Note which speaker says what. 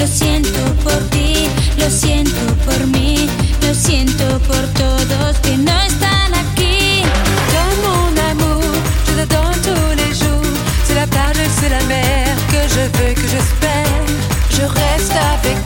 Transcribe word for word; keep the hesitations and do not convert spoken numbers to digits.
Speaker 1: Lo siento por ti, lo siento por mí, lo siento por todos que no están aquí.
Speaker 2: Donne mon amour, je te donne tous les jours. C'est la plage et c'est la mer que je veux, que j'espère. Je reste avec